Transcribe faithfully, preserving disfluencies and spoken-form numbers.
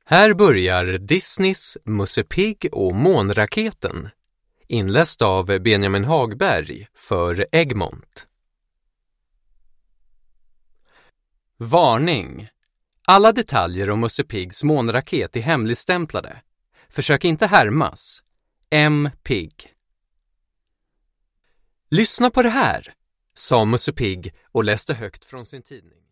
Här börjar Disneys Musse Pigg och månraketen, inläst av Benjamin Hagberg för Egmont. Varning! Alla detaljer om Musse Piggs månraket är hemligstämplade. Försök inte härmas. M. Pigg. Lyssna på det här, sa Musse Pigg och läste högt från sin tidning.